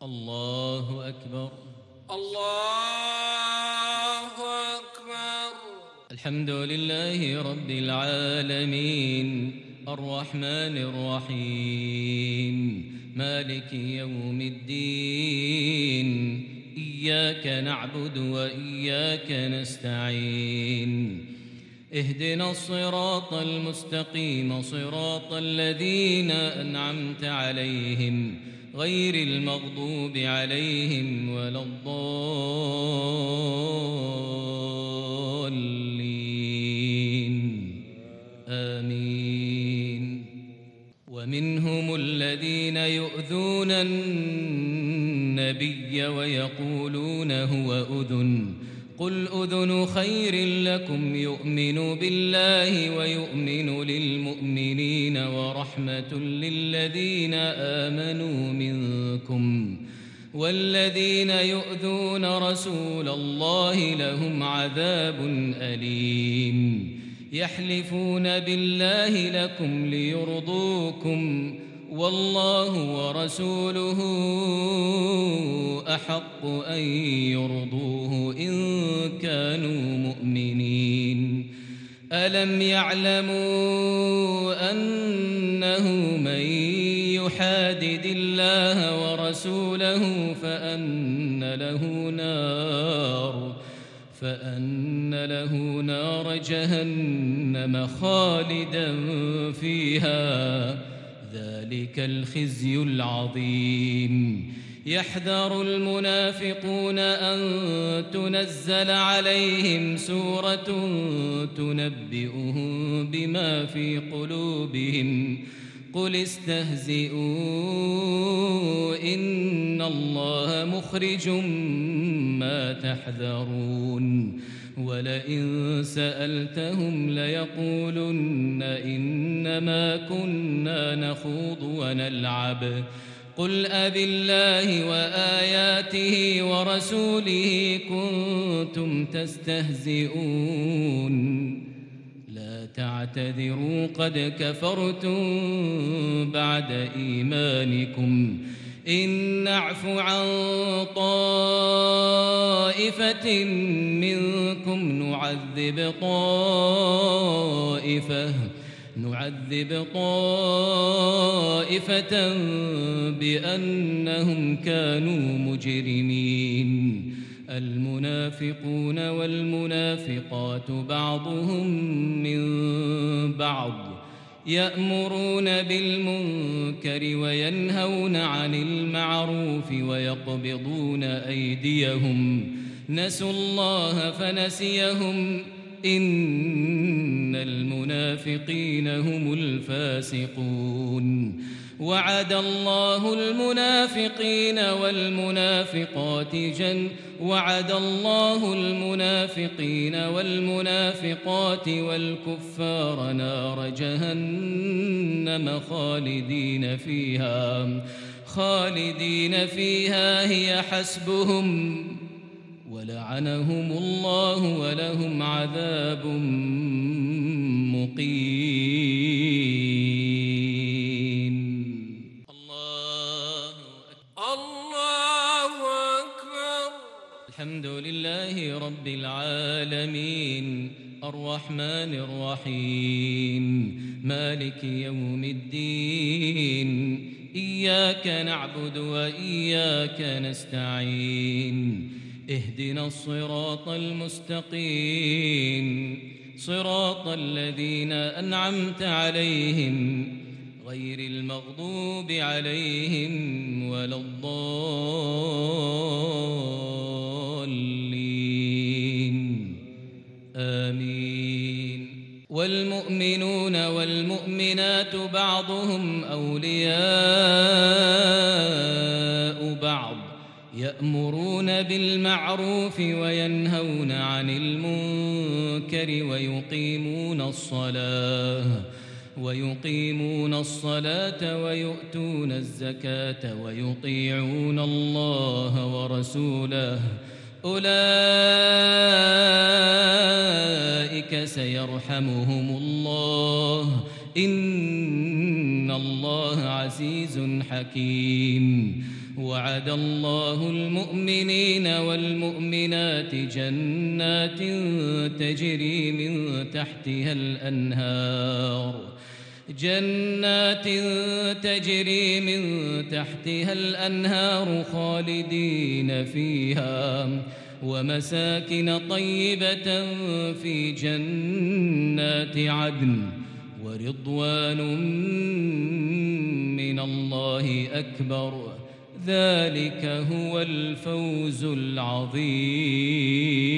الله أكبر. الله أكبر. الحمد لله رب العالمين الرحمن الرحيم مالك يوم الدين إياك نعبد وإياك نستعين اهدنا الصراط المستقيم صراط الذين أنعمت عليهم غير المغضوب عليهم ولا الضالين آمين. ومنهم الذين يؤذون النبي ويقولون هو أذن قل أذن خير لكم يؤمن بالله ويؤمن للمؤمنين ورحمة للذين آمنوا منكم والذين يؤذون رسول الله لهم عذاب أليم. يحلفون بالله لكم ليرضوكم والله ورسوله أحق أن يرضوه إن كانوا مؤمنين. ألم يعلموا أنه من يحادد الله ورسوله فأن له نار جهنم خالدا فيها ذلك الخزي العظيم. يحذر المنافقون أن تنزل عليهم سورة تنبئهم بما في قلوبهم قل استهزئوا إن الله مخرج ما تحذرون. ولئن سألتهم ليقولن إنما كنا نخوض ونلعب قل أبالله وآياته ورسوله كنتم تستهزئون لا تعتذروا قد كفرتم بعد إيمانكم إن نعف عن طائفة منكم نعذب طائفة بأنهم كانوا مجرمين. المنافقون والمنافقات بعضهم من بعض يأمرون بالمنكر وينهون عن المعروف ويقبضون أيديهم نسوا الله فنسيهم إن المنافقين هم الفاسقون. وعد الله المنافقين والمنافقات والكفار نار جهنم خالدين فيها هي حسبهم ولعنهم الله ولهم عذاب مقيم. الله أكبر. الحمد لله رب العالمين الرحمن الرحيم مالك يوم الدين إياك نعبد وإياك نستعين اهدنا الصراط المستقيم صراط الذين أنعمت عليهم غير المغضوب عليهم ولا الضالين آمين. والمؤمنون والمؤمنات بعضهم أولياء بعض يأمرون بالمعروف وينهون عن المنكر ويقيمون الصلاة ويؤتون الزكاة ويطيعون الله ورسوله أولئك سيرحمهم الله إن الله عزيز حكيم. وعد الله المؤمنين والمؤمنات جنات تجري من تحتها الأنهار خالدين فيها ومساكن طيبة في جنات عدن ورضوان من الله أكبر ذلك هو الفوز العظيم.